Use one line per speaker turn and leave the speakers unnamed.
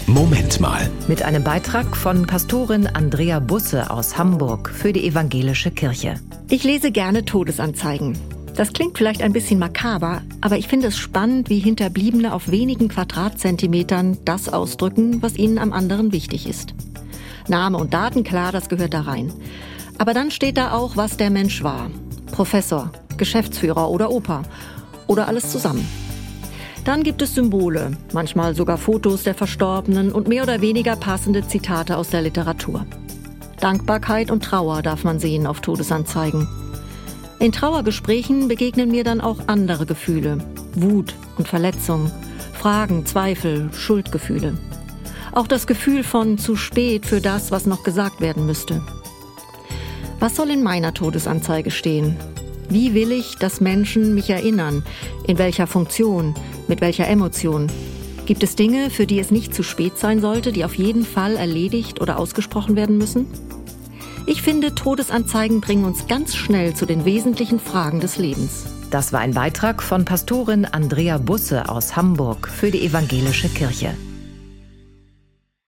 Moment mal.
Mit einem Beitrag von Pastorin Andrea Busse aus Hamburg für die Evangelische Kirche.
Ich lese gerne Todesanzeigen. Das klingt vielleicht ein bisschen makaber, aber ich finde es spannend, wie Hinterbliebene auf wenigen Quadratzentimetern das ausdrücken, was ihnen am anderen wichtig ist. Name und Daten, klar, das gehört da rein. Aber dann steht da auch, was der Mensch war. Professor, Geschäftsführer oder Opa. Oder alles zusammen. Dann gibt es Symbole, manchmal sogar Fotos der Verstorbenen und mehr oder weniger passende Zitate aus der Literatur. Dankbarkeit und Trauer darf man sehen auf Todesanzeigen. In Trauergesprächen begegnen mir dann auch andere Gefühle. Wut und Verletzung, Fragen, Zweifel, Schuldgefühle. Auch das Gefühl von zu spät für das, was noch gesagt werden müsste. Was soll in meiner Todesanzeige stehen? Wie will ich, dass Menschen mich erinnern? In welcher Funktion? Mit welcher Emotion? Gibt es Dinge, für die es nicht zu spät sein sollte, die auf jeden Fall erledigt oder ausgesprochen werden müssen? Ich finde, Todesanzeigen bringen uns ganz schnell zu den wesentlichen Fragen des Lebens.
Das war ein Beitrag von Pastorin Andrea Busse aus Hamburg für die Evangelische Kirche.